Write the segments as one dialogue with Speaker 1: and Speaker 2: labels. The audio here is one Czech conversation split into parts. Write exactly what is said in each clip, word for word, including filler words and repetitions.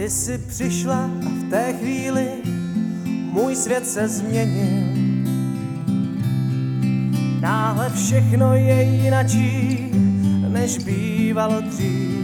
Speaker 1: Ty jsi přišla a v té chvíli můj svět se změnil. Náhle všechno je jinačí, než bývalo dřív.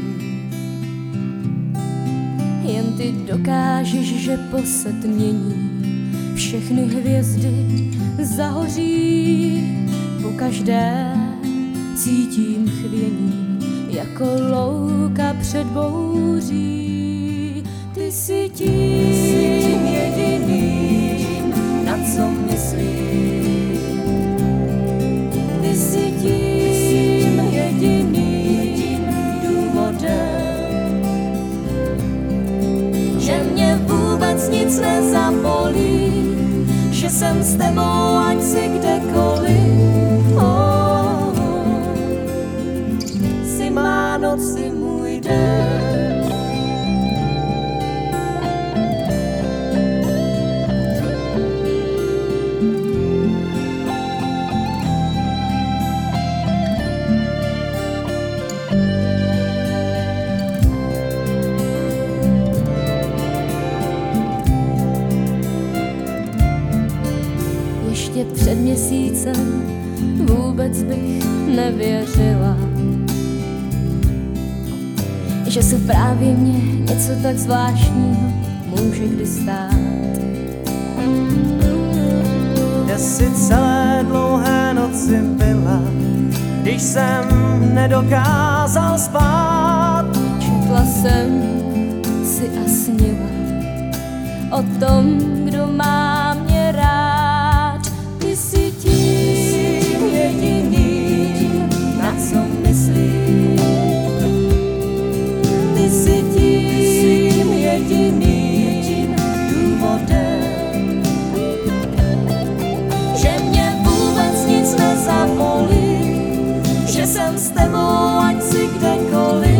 Speaker 2: Jen ty dokážeš, že po setmění všechny hvězdy zahoří. Po každé cítím chvění, jako louka před bouří. Ty jsi tím jediným, na co myslím. Ty jsi tím jediným důvodem, že mě vůbec nic nezabolí, že jsem s tebou, ať si kdekoliv. Oh, jsi má noc, jsi můj den. Ještě před měsícem vůbec bych nevěřila, že se právě mě něco tak zvláštního může kdy stát.
Speaker 1: Kde jsi celé dlouhé noci byla, když jsem nedokázal spát.
Speaker 2: Četla jsem si a snila o tom, kdo má mě rád. Ty jsi tím jediným, na co myslím. Ty jsi tím jediným důvodem, že mě vůbec nic nezabolí, že jsem s tebou, ať si kdekoliv.